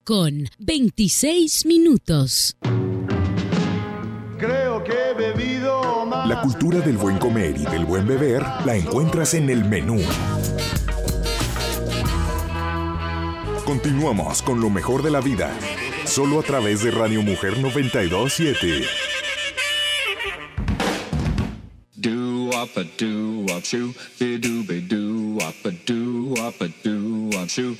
con 26 minutos. Creo que he bebido más. La cultura del buen comer y del buen beber la encuentras en el menú. Continuamos con lo mejor de la vida, solo a través de Radio Mujer 92.7. Do-wop-a-doo-wop-shoo, be-doo-be-doo-wop-a-doo-wop-a-doo-wop-shoo,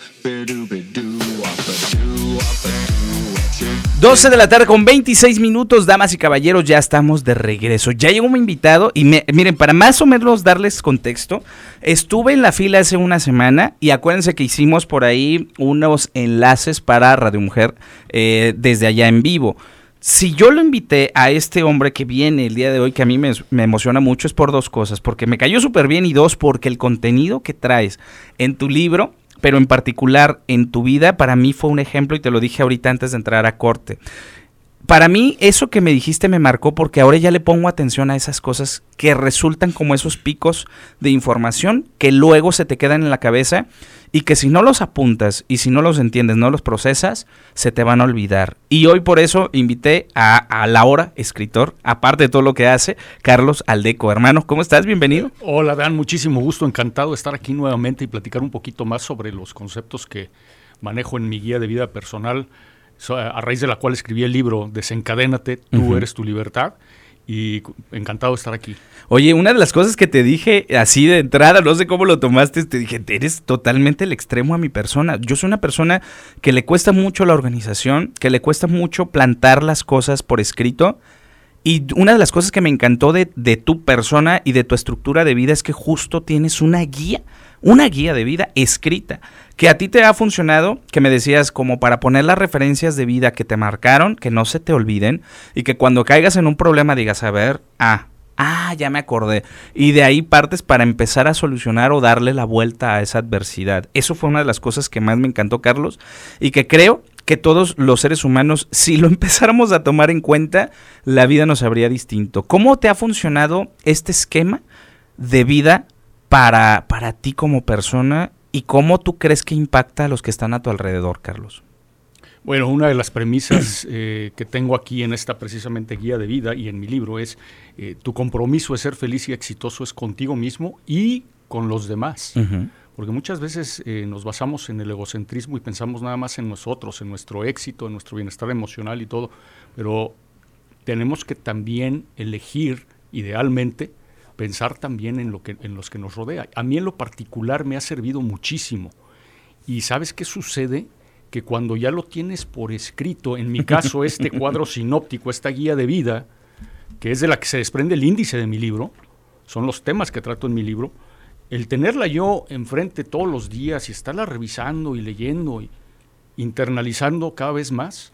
be-doo-be-doo-wop-a-doo-wop-a-doo-wop-shoo. 12 de la tarde con 26 minutos, damas y caballeros, ya estamos de regreso. Ya llegó mi invitado y miren, para más o menos darles contexto, estuve en la fila hace una semana y acuérdense que hicimos por ahí unos enlaces para Radio Mujer desde allá en vivo. Si yo lo invité a este hombre que viene el día de hoy, que a mí me emociona mucho, es por dos cosas, porque me cayó súper bien y dos, porque el contenido que traes en tu libro, pero en particular en tu vida, para mí fue un ejemplo y te lo dije ahorita antes de entrar a corte. Para mí eso que me dijiste me marcó porque ahora ya le pongo atención a esas cosas que resultan como esos picos de información que luego se te quedan en la cabeza y que si no los apuntas y si no los entiendes, no los procesas, se te van a olvidar. Y hoy por eso invité a la hora escritor, aparte de todo lo que hace, Carlos Aldeco. Hermano, ¿cómo estás? Bienvenido. Hola, Dan, muchísimo gusto, encantado de estar aquí nuevamente y platicar un poquito más sobre los conceptos que manejo en mi guía de vida personal, a raíz de la cual escribí el libro Desencadénate, tú eres tu libertad, y encantado de estar aquí. Oye, una de las cosas que te dije así de entrada, no sé cómo lo tomaste, te dije, eres totalmente el extremo a mi persona. Yo soy una persona que le cuesta mucho la organización, que le cuesta mucho plantar las cosas por escrito, y una de las cosas que me encantó de tu persona y de tu estructura de vida es que justo tienes una guía de vida escrita, que a ti te ha funcionado, que me decías como para poner las referencias de vida que te marcaron, que no se te olviden, y que cuando caigas en un problema digas, a ver, ya me acordé, y de ahí partes para empezar a solucionar o darle la vuelta a esa adversidad. Eso fue una de las cosas que más me encantó, Carlos, y que creo que todos los seres humanos, si lo empezáramos a tomar en cuenta, la vida nos habría distinto. ¿Cómo te ha funcionado este esquema de vida para ti como persona y cómo tú crees que impacta a los que están a tu alrededor, Carlos? Bueno, una de las premisas que tengo aquí en esta precisamente guía de vida y en mi libro es tu compromiso de ser feliz y exitoso es contigo mismo y con los demás. Porque muchas veces nos basamos en el egocentrismo y pensamos nada más en nosotros, en nuestro éxito, en nuestro bienestar emocional y todo, pero tenemos que también elegir, idealmente, pensar también en los que nos rodea. A mí en lo particular me ha servido muchísimo. ¿Y sabes qué sucede? Que cuando ya lo tienes por escrito, en mi caso este cuadro sinóptico, esta guía de vida, que es de la que se desprende el índice de mi libro, son los temas que trato en mi libro, el tenerla yo enfrente todos los días y estarla revisando y leyendo y internalizando cada vez más,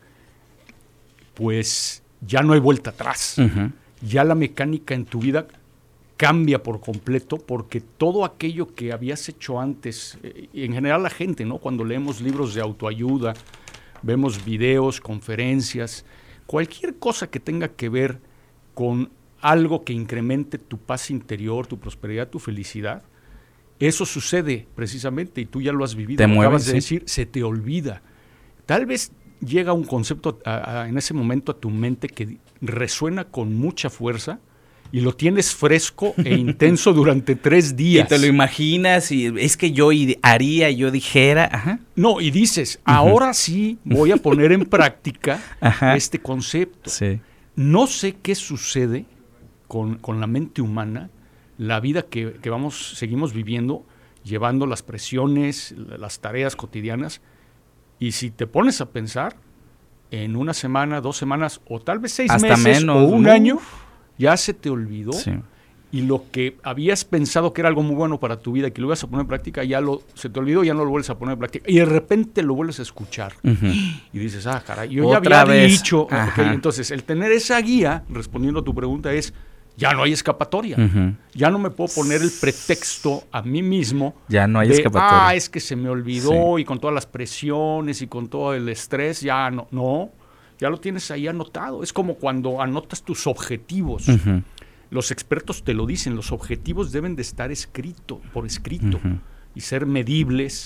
pues ya no hay vuelta atrás. Ya la mecánica en tu vida cambia por completo, porque todo aquello que habías hecho antes, y en general la gente, ¿no? Cuando leemos libros de autoayuda, vemos videos, conferencias, cualquier cosa que tenga que ver con algo que incremente tu paz interior, tu prosperidad, tu felicidad, eso sucede precisamente y tú ya lo has vivido. Te lo mueves, acabas de sí. decir, se te olvida. Tal vez llega un concepto en ese momento a tu mente que resuena con mucha fuerza, y lo tienes fresco e intenso durante 3 días. Y te lo imaginas y es que yo haría, yo dijera. Ajá. No, y dices, ahora sí voy a poner en práctica este concepto. Sí. No sé qué sucede con la mente humana, la vida que seguimos viviendo, llevando las presiones, las tareas cotidianas, y si te pones a pensar, en una semana, 2 semanas, o tal vez 6 hasta meses, menos, o un año, ya se te olvidó, sí. Y lo que habías pensado que era algo muy bueno para tu vida, que lo ibas a poner en práctica, se te olvidó, ya no lo vuelves a poner en práctica, y de repente lo vuelves a escuchar, y dices, caray, yo ya Otra había vez. dicho, okay, entonces el tener esa guía, respondiendo a tu pregunta, es, ya no hay escapatoria, ya no me puedo poner el pretexto a mí mismo, ya no hay escapatoria, es que se me olvidó, y con todas las presiones, y con todo el estrés, ya no, ya lo tienes ahí anotado, es como cuando anotas tus objetivos. Los expertos te lo dicen, los objetivos deben de estar por escrito, y ser medibles,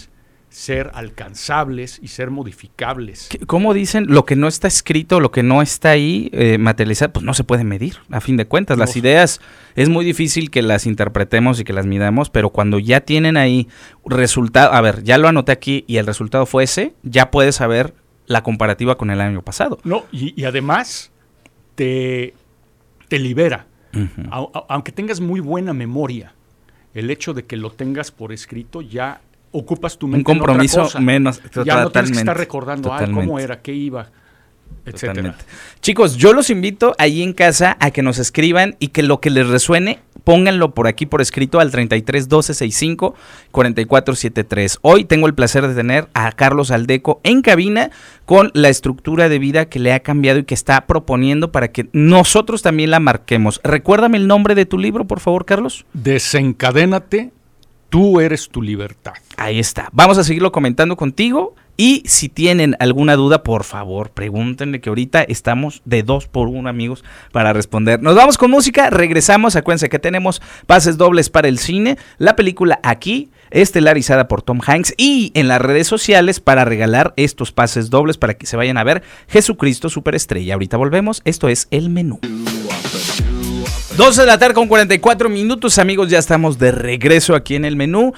ser alcanzables y ser modificables. ¿Cómo dicen? Lo que no está escrito, lo que no está ahí materializado, pues no se puede medir, a fin de cuentas. Las ideas es muy difícil que las interpretemos y que las midamos, pero cuando ya tienen ahí resultado, a ver, ya lo anoté aquí y el resultado fue ese, ya puedes saber la comparativa con el año pasado. No, y además te libera. Uh-huh. Aunque tengas muy buena memoria, el hecho de que lo tengas por escrito ya ocupas tu mente. Un compromiso en otra cosa. Menos. Ya no tienes que estar recordando cómo era, qué iba, etcétera. Totalmente. Chicos, yo los invito ahí en casa a que nos escriban y que lo que les resuene, pónganlo por aquí por escrito al 33 12 65 44 73. Hoy tengo el placer de tener a Carlos Aldeco en cabina con la estructura de vida que le ha cambiado y que está proponiendo para que nosotros también la marquemos. Recuérdame el nombre de tu libro, por favor, Carlos. Desencadénate, tú eres tu libertad. Ahí está. Vamos a seguirlo comentando contigo. Y si tienen alguna duda, por favor, pregúntenle, que ahorita estamos de 2 por 1, amigos, para responder. Nos vamos con música, regresamos. Acuérdense que tenemos pases dobles para el cine, la película Aquí, estelarizada por Tom Hanks, y en las redes sociales para regalar estos pases dobles para que se vayan a ver Jesucristo Superestrella. Ahorita volvemos, esto es El Menú. 12 de la tarde con 44 minutos, amigos, ya estamos de regreso aquí en El Menú.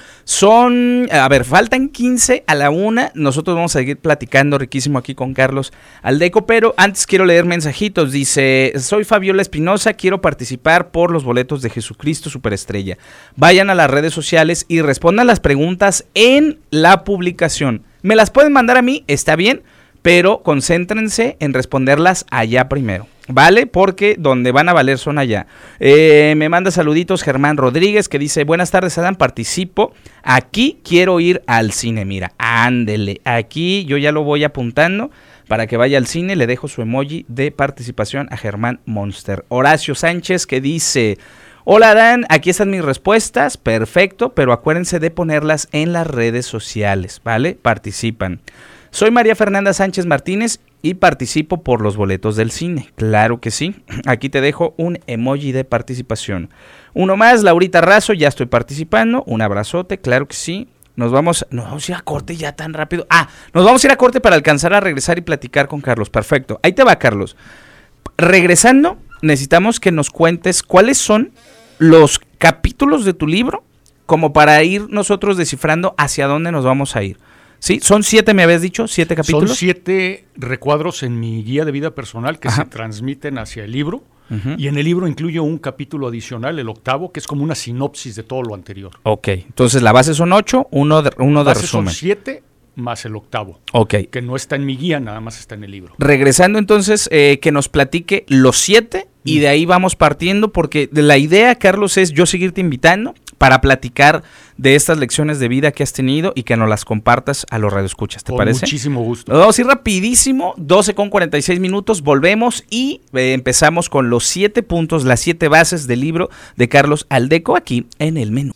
Faltan 15 a la 1, nosotros vamos a seguir platicando riquísimo aquí con Carlos Aldeco, pero antes quiero leer mensajitos. Dice, soy Fabiola Espinosa, quiero participar por los boletos de Jesucristo Superestrella. Vayan a las redes sociales y respondan las preguntas en la publicación. Me las pueden mandar a mí, está bien, pero concéntrense en responderlas allá primero, ¿vale? Porque donde van a valer son allá. Me manda saluditos Germán Rodríguez, que dice, buenas tardes, Adán, participo. Aquí quiero ir al cine. Mira, ándele, aquí yo ya lo voy apuntando para que vaya al cine. Le dejo su emoji de participación a Germán Monster. Horacio Sánchez, que dice, hola Adán, aquí están mis respuestas, perfecto, pero acuérdense de ponerlas en las redes sociales, ¿vale? Participan. Soy María Fernanda Sánchez Martínez y participo por los boletos del cine. Claro que sí. Aquí te dejo un emoji de participación. Uno más, Laurita Razo, ya estoy participando. Un abrazote, claro que sí. Nos vamos a ir a corte ya tan rápido. Nos vamos a ir a corte para alcanzar a regresar y platicar con Carlos. Perfecto. Ahí te va, Carlos. Regresando, necesitamos que nos cuentes cuáles son los capítulos de tu libro, como para ir nosotros descifrando hacia dónde nos vamos a ir. Sí, son 7, me habías dicho, 7 capítulos. Son 7 recuadros en mi guía de vida personal que se transmiten hacia el libro. Uh-huh. Y en el libro incluyo un capítulo adicional, el 8º, que es como una sinopsis de todo lo anterior. Ok, entonces la base son 8, uno de resumen. Son 7 más el 8º. Ok. Que no está en mi guía, nada más está en el libro. Regresando entonces, que nos platique los 7 y de ahí vamos partiendo, porque la idea, Carlos, es yo seguirte invitando para platicar de estas lecciones de vida que has tenido y que nos las compartas a los radioescuchas, ¿te parece? Con muchísimo gusto. Nos vamos a ir rapidísimo, 12 con 46 minutos, volvemos y empezamos con los 7 puntos, las 7 bases del libro de Carlos Aldeco aquí en El Menú.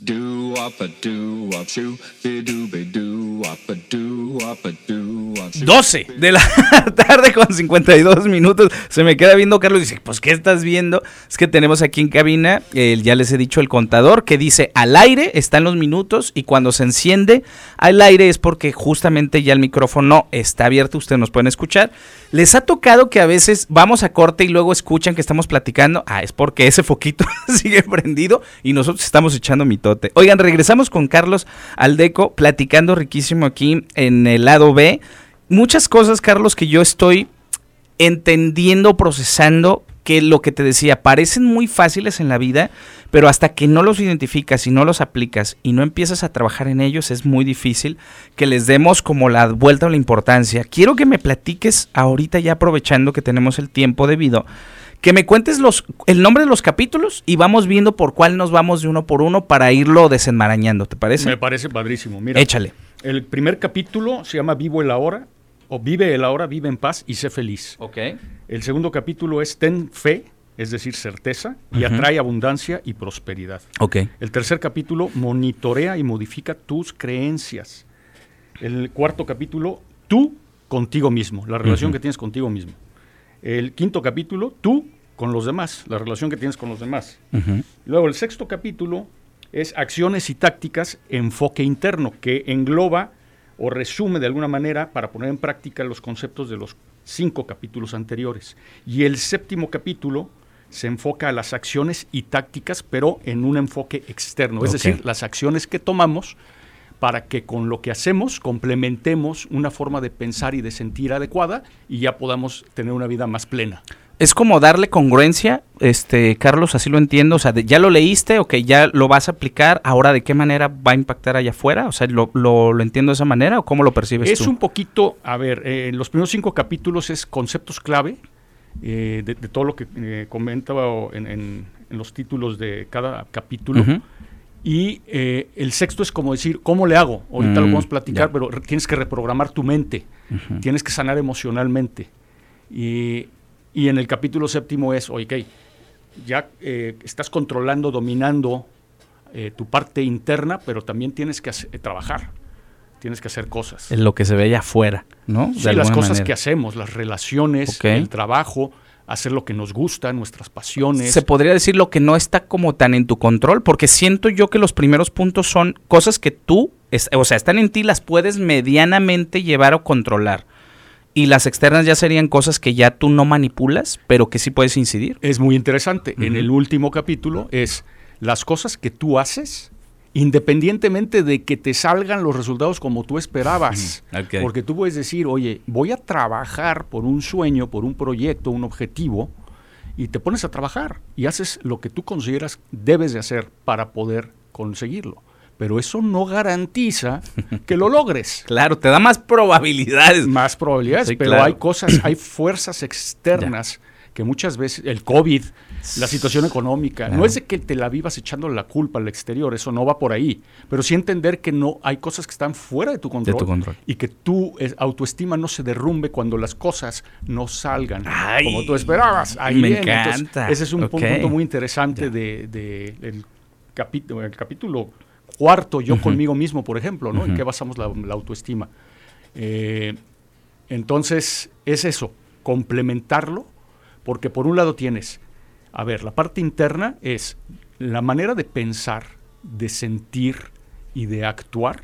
12 de la tarde con 52 minutos, se me queda viendo Carlos y dice, pues ¿qué estás viendo? Es que tenemos aquí en cabina, ya les he dicho, el contador que dice al aire están los minutos y cuando se enciende al aire es porque justamente ya el micrófono está abierto, ustedes nos pueden escuchar. ¿Les ha tocado que a veces vamos a corte y luego escuchan que estamos platicando? Es porque ese foquito sigue prendido y nosotros estamos echando mitote. Oigan, regresamos con Carlos Aldeco platicando riquísimo aquí en el lado B. Muchas cosas, Carlos, que yo estoy entendiendo, procesando, que lo que te decía, parecen muy fáciles en la vida, pero hasta que no los identificas y no los aplicas y no empiezas a trabajar en ellos, es muy difícil que les demos como la vuelta o la importancia. Quiero que me platiques ahorita, ya aprovechando que tenemos el tiempo debido, que me cuentes el nombre de los capítulos y vamos viendo por cuál nos vamos de uno por uno para irlo desenmarañando, ¿te parece? Me parece padrísimo. Mira, échale. El primer capítulo se llama Vivo el Ahora, o Vive el Ahora, vive en paz y sé feliz. Ok. El segundo capítulo es Ten fe, es decir, certeza, y atrae abundancia y prosperidad. Ok. El tercer capítulo, monitorea y modifica tus creencias. El cuarto capítulo, tú contigo mismo, la relación que tienes contigo mismo. El quinto capítulo, tú con los demás, la relación que tienes con los demás. Luego el sexto capítulo es acciones y tácticas, enfoque interno, que engloba o resume de alguna manera para poner en práctica los conceptos de los 5 capítulos anteriores. Y el 7º capítulo se enfoca a las acciones y tácticas, pero en un enfoque externo, es decir, las acciones que tomamos para que con lo que hacemos complementemos una forma de pensar y de sentir adecuada y ya podamos tener una vida más plena. Es como darle congruencia, Carlos, así lo entiendo, o sea, ya lo leíste, ok, ya lo vas a aplicar, ahora ¿de qué manera va a impactar allá afuera? O sea, ¿lo entiendo de esa manera o cómo lo percibes tú? Es un poquito, a ver, en los primeros 5 capítulos es conceptos clave de todo lo que comentaba en los títulos de cada capítulo. Uh-huh. Y el 6º es como decir, ¿cómo le hago? Ahorita lo podemos platicar, pero tienes que reprogramar tu mente, tienes que sanar emocionalmente. Y en el capítulo 7º es, oye, ya estás controlando, dominando tu parte interna, pero también tienes que trabajar, tienes que hacer cosas. En lo que se ve allá afuera, ¿no? Sí, las cosas que hacemos, las relaciones, el trabajo, hacer lo que nos gusta, nuestras pasiones. Se podría decir lo que no está como tan en tu control, porque siento yo que los primeros puntos son cosas que tú, están en ti, las puedes medianamente llevar o controlar. Y las externas ya serían cosas que ya tú no manipulas, pero que sí puedes incidir. Es muy interesante. En el último capítulo es las cosas que tú haces, independientemente de que te salgan los resultados como tú esperabas. Okay. Porque tú puedes decir, oye, voy a trabajar por un sueño, por un proyecto, un objetivo, y te pones a trabajar y haces lo que tú consideras debes de hacer para poder conseguirlo. Pero eso no garantiza que lo logres. Claro, te da más probabilidades. Más probabilidades, sí, pero claro. hay fuerzas externas que muchas veces, el COVID, la situación económica, no es de que te la vivas echando la culpa al exterior, eso no va por ahí, pero sí entender que no hay cosas que están fuera de tu control, y que tu autoestima no se derrumbe cuando las cosas no salgan como tú esperabas. Ahí me viene. encanta. Entonces, ese es un punto muy interesante del capítulo 4, yo conmigo mismo, por ejemplo, ¿no? ¿En qué basamos la autoestima? Entonces, es eso, complementarlo, porque por un lado tienes, a ver, la parte interna es la manera de pensar, de sentir y de actuar,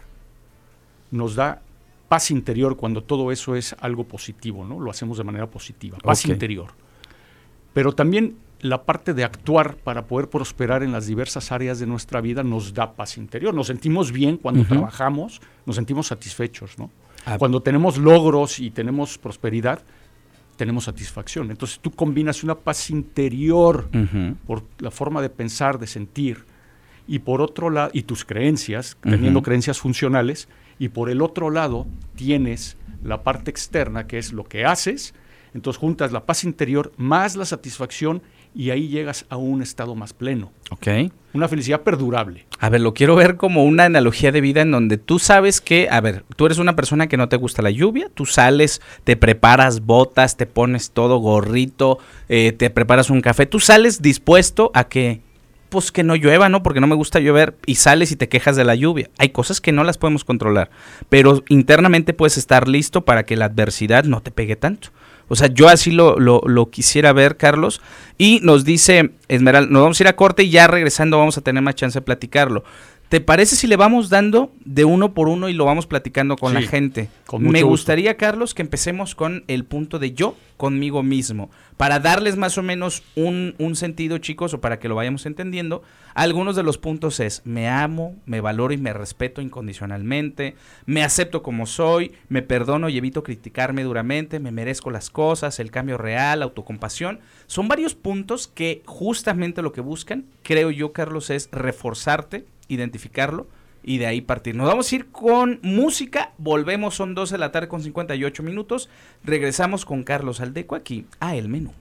nos da paz interior cuando todo eso es algo positivo, ¿no? Lo hacemos de manera positiva, paz interior. Pero también la parte de actuar para poder prosperar en las diversas áreas de nuestra vida nos da paz interior. Nos sentimos bien cuando trabajamos, nos sentimos satisfechos, ¿no? Cuando tenemos logros y tenemos prosperidad, tenemos satisfacción. Entonces tú combinas una paz interior por la forma de pensar, de sentir, y por otro lado, y tus creencias, teniendo creencias funcionales, y por el otro lado tienes la parte externa, que es lo que haces. Entonces juntas la paz interior más la satisfacción y ahí llegas a un estado más pleno. Ok. Una felicidad perdurable. A ver, lo quiero ver como una analogía de vida en donde tú sabes que, a ver, tú eres una persona que no te gusta la lluvia, tú sales, te preparas botas, te pones todo gorrito, te preparas un café, tú sales dispuesto a que, pues que no llueva, ¿no? Porque no me gusta llover, y sales y te quejas de la lluvia. Hay cosas que no las podemos controlar, pero internamente puedes estar listo para que la adversidad no te pegue tanto. O sea, yo así lo quisiera ver, Carlos. Y nos dice Esmeralda, nos vamos a ir a corte y ya regresando vamos a tener más chance de platicarlo. ¿Te parece si le vamos dando de uno por uno y lo vamos platicando con la gente? Con mucho Me gusto. gustaría, Carlos, que empecemos con el punto de yo conmigo mismo, para darles más o menos un sentido, chicos, o para que lo vayamos entendiendo. Algunos de los puntos es, me amo, me valoro y me respeto incondicionalmente, me acepto como soy, me perdono y evito criticarme duramente, me merezco las cosas, el cambio real, autocompasión. Son varios puntos que justamente lo que buscan, creo yo, Carlos, es reforzarte, identificarlo y de ahí partir. Nos vamos a ir con música, volvemos, son 12 de la tarde con 58 minutos, regresamos con Carlos Aldeco aquí a El Menú.